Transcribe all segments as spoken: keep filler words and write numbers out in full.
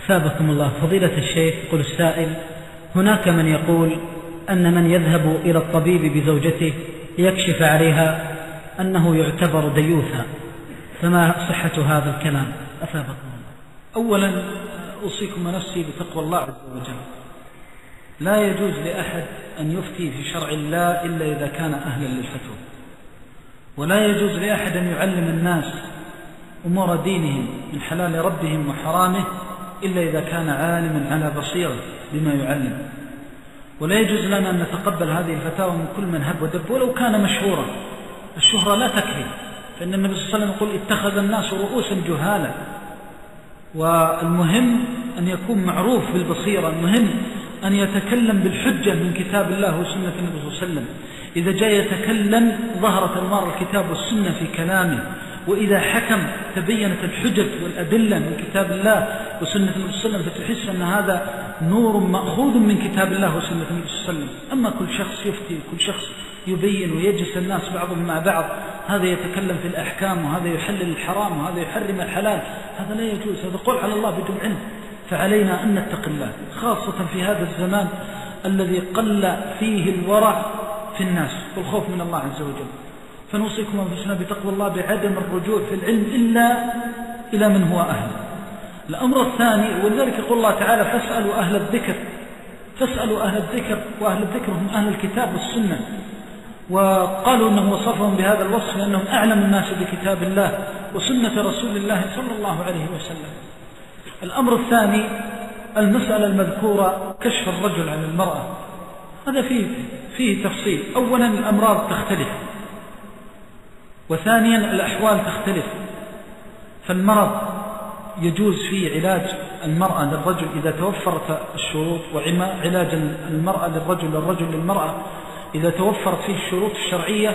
أثابكم الله. فضيلة الشيخ، يقول السائل: هناك من يقول أن من يذهب إلى الطبيب بزوجته يكشف عليها أنه يعتبر ديوثا، فما صحة هذا الكلام؟ أثابكم الله. أولا أوصيكم ونفسي بتقوى الله عز وجل. لا يجوز لأحد أن يفتي في شرع الله إلا إذا كان أهلا للفتوى، ولا يجوز لأحد أن يعلم الناس أمور دينهم من حلال ربهم وحرامه إلا إذا كان عالما على بصيرة بما يعلم. ولا يجوز لنا أن نتقبل هذه الفتاوى من كل من هب ودب ولو كان مشهورا. الشهرة لا تكفي، فإن النبي صلى الله عليه وسلم يقول: اتخذ الناس رؤوسا جهالا. والمهم أن يكون معروف بالبصيرة، المهم أن يتكلم بالحجة من كتاب الله وسنة النبي صلى الله عليه وسلم. إذا جاء يتكلم ظهرت أنوار الكتاب والسنة في كلامه، وإذا حكم تبينت الحجج والأدلة من كتاب الله وسنة النبي صلى الله عليه وسلم، فتحس أن هذا نور مأخوذ من كتاب الله وسنة النبي صلى الله عليه وسلم. أما كل شخص يفتي، كل شخص يبين ويجلس الناس بعضهم مع بعض، هذا يتكلم في الأحكام وهذا يحلل الحرام وهذا يحرم الحلال، هذا لا يجوز، هذا قول على الله بدون علم. فعلينا أن نتقي الله، خاصة في هذا الزمان الذي قل فيه الورع في الناس والخوف من الله عز وجل. فنوصيكم أنفسنا بتقوى الله بعدم الرجوع في العلم إلا إلى من هو أهل. الأمر الثاني، ولذلك يقول الله تعالى: فاسألوا أهل الذكر، فاسألوا أهل الذكر، وأهل الذكر هم أهل الكتاب والسنة. وقالوا أنه وصفهم بهذا الوصف لأنهم أعلم الناس بكتاب الله وسنة رسول الله صلى الله عليه وسلم. الأمر الثاني، المسألة المذكورة كشف الرجل عن المرأة، هذا فيه, فيه تفصيل. أولا الأمراض تختلف، وثانيا الأحوال تختلف. فالمرض يجوز فيه علاج المرأة للرجل إذا توفرت الشروط، وعلاج المرأة للرجل للرجل للمرأة إذا توفرت فيه الشروط الشرعية.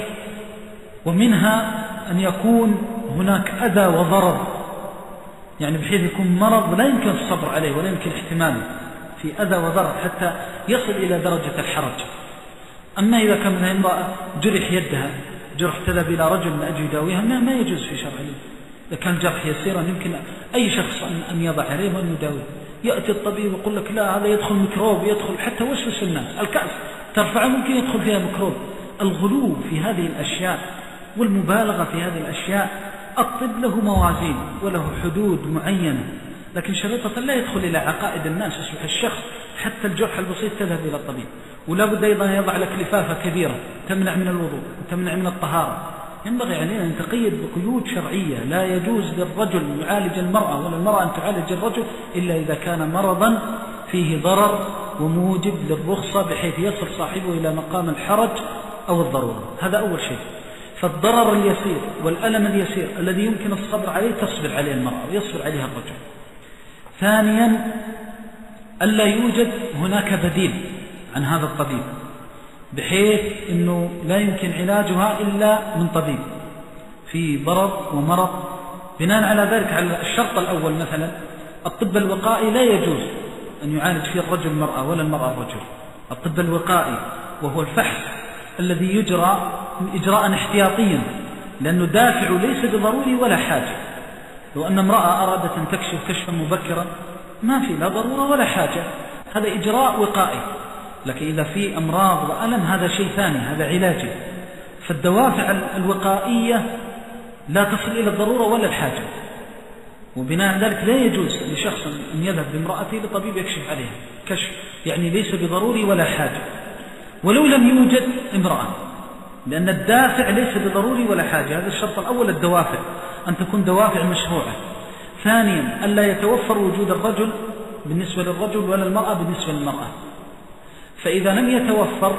ومنها أن يكون هناك أذى وضرر، يعني بحيث يكون مرض لا يمكن الصبر عليه ولا يمكن احتماله، في أذى وضرر حتى يصل إلى درجة الحرج. أما إذا كان من امرأة جرح يدها، جرح تذهب إلى رجل من أجل يداويها، ما, ما يجوز في شرع الله. إذا كان جرح يسيرا يمكن أي شخص أن يضع عليه وأن يداويه. يأتي الطبيب ويقول لك: لا، هذا يدخل ميكروب، يدخل حتى وسوس الناس. الكأس ترفعه ممكن يدخل فيها ميكروب. الغلو في هذه الأشياء والمبالغة في هذه الأشياء، الطب له موازين وله حدود معينة، لكن شريطة لا يدخل إلى عقائد الناس. يصبح الشخص حتى الجرح البسيط تذهب إلى الطبيب، ولا بد أيضا يضع لك لفافة كبيرة تمنع من الوضوء وتمنع من الطهارة. ينبغي علينا أن نتقيد بقيود شرعية. لا يجوز للرجل يعالج المرأة ولا المرأة أن تعالج الرجل إلا إذا كان مرضا فيه ضرر وموجب للرخصة بحيث يصل صاحبه إلى مقام الحرج أو الضرورة. هذا أول شيء. فالضرر اليسير والألم اليسير الذي يمكن الصبر عليه تصبر عليه المرأة ويصبر عليها الرجل. ثانيا، ألا يوجد هناك بديل عن هذا الطبيب، بحيث أنه لا يمكن علاجها إلا من طبيب في ضرر ومرض. بناء على ذلك، على الشرط الأول مثلا، الطب الوقائي لا يجوز أن يعالج فيه الرجل المرأة ولا المرأة الرجل. الطب الوقائي وهو الفحص الذي يجرى إجراء احتياطيا، لأنه دافع ليس بضروري ولا حاجة. لو أن امرأة أرادت أن تكشف كشفا مبكرا ما في لا ضرورة ولا حاجة، هذا إجراء وقائي. لكن إذا في أمراض وألم هذا شيء ثاني، هذا علاجي. فالدوافع الوقائية لا تصل إلى الضرورة ولا الحاجة، وبناء ذلك لا يجوز لشخص أن يذهب بامرأته لطبيب يكشف عليها كشف يعني ليس بضروري ولا حاجة، ولو لم يوجد امرأة، لأن الدافع ليس بضروري ولا حاجة. هذا الشرط الأول، الدوافع أن تكون دوافع مشروعة. ثانيا، ألا يتوفر وجود الرجل بالنسبة للرجل ولا المرأة بالنسبة للمرأة. فإذا لم يتوفر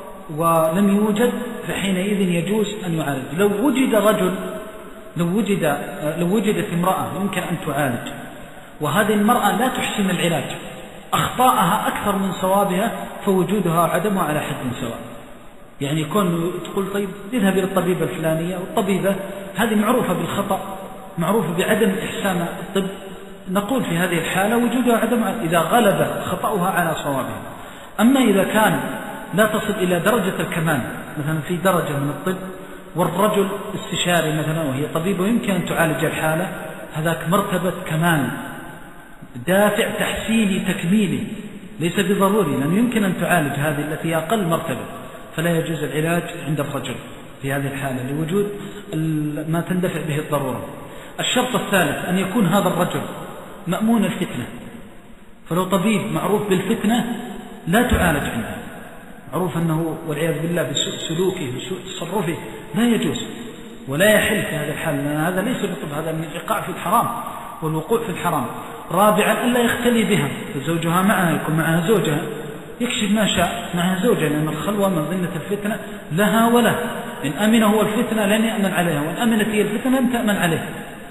ولم يوجد فحينئذ يجوز أن يعالج. لو وجد رجل، لو, وجد لو وجدت امرأة يمكن أن تعالج، وهذه المرأة لا تحسن العلاج، أخطاءها أكثر من صوابها، فوجودها وعدمها على حد سواء. يعني يكون تقول طيب اذهب إلى الطبيبة الفلانية، والطبيبة هذه معروفة بالخطأ، معروفة بعدم إحسان الطب، نقول في هذه الحالة وجودها وعدمها إذا غلب خطأها على صوابها. أما إذا كان لا تصل إلى درجة الكمال، مثلا في درجة من الطب والرجل استشاري مثلا وهي طبيبة ويمكن أن تعالج الحالة، هذاك مرتبة كمال دافع تحسيني تكميلي ليس بضروري، لأنه يمكن أن تعالج هذه التي أقل مرتبة، فلا يجوز العلاج عند الرجل في هذه الحالة لوجود ما تندفع به الضرورة. الشرط الثالث أن يكون هذا الرجل مأمون الفتنة، فلو طبيب معروف بالفتنة لا تعالج عنده، معروف أنه والعياذ بالله بسوء سلوكه بسوء تصرفه لا يجوز ولا يحل في هذا الحال، لأن هذا ليس بطب، هذا من الإيقاع في الحرام والوقوع في الحرام. رابعا ألا يختلي بها، فزوجها معها يكون معها زوجها يكشف ما شاء معها زوجها، لأن الخلوة من ضمن الفتنة لها وله، إن أمن هو الفتنة لن يأمن عليها، وإن أمنت هي الفتنة لن تأمن عليه.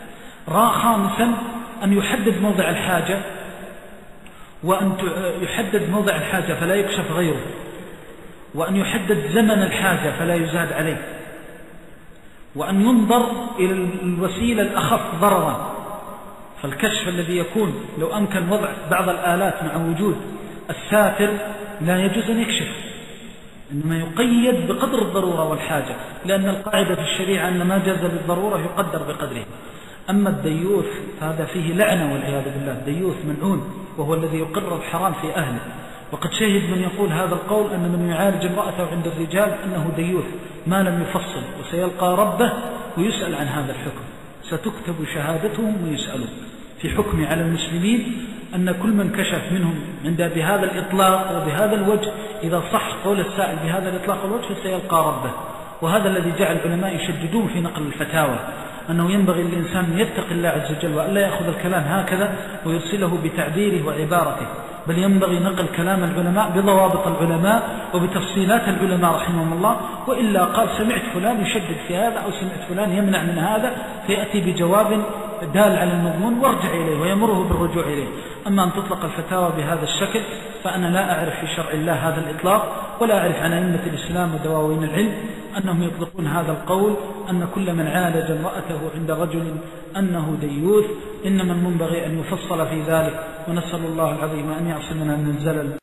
خامسا أن يحدد موضع الحاجة، وأن يحدد موضع الحاجة فلا يكشف غيره، وأن يحدد زمن الحاجة فلا يزاد عليه، وأن ينظر إلى الوسيلة الأخف ضررا. فالكشف الذي يكون لو أمكن وضع بعض الآلات مع وجود الساتر لا يجوز أن يكشف، إنما يقيد بقدر الضرورة والحاجة، لأن القاعدة في الشريعة أن ما جاز بالضرورة يقدر بقدره. أما الديوث هذا فيه لعنة والعياذ بالله، الديوث ملعون وهو الذي يقر الحرام في أهله. وقد شهد من يقول هذا القول أن من يعالج امرأته عند الرجال أنه ديوث ما لم يفصل، وسيلقى ربه ويسأل عن هذا الحكم، ستكتب شهادتهم ويسألون. في حكم على المسلمين أن كل من كشف منهم عند بهذا الإطلاق وبهذا الوجه، إذا صح قول السائل بهذا الإطلاق والوجه فسيلقى ربه. وهذا الذي جعل العلماء يشددون في نقل الفتاوى، أنه ينبغي للإنسان أن يتقي الله عز وجل وألا يأخذ الكلام هكذا ويرسله بتعبيره وعبارته، بل ينبغي نقل كلام العلماء بضوابط العلماء وبتفصيلات العلماء رحمهم الله. وإلا قال سمعت فلان يشدد في هذا أو سمعت فلان يمنع من هذا، فيأتي بجواب دال على المضمون وارجع إليه ويمره بالرجوع إليه. أما أن تطلق الفتاوى بهذا الشكل فأنا لا أعرف في شرع الله هذا الإطلاق، ولا أعرف عن أئمة الإسلام ودواوين العلم أنهم يطلقون هذا القول أن كل من عالج امرأته عند رجل أنه ديوث. إنما المنبغي أن يفصل في ذلك، ونسأل الله العظيم أن يعصمنا من الزلل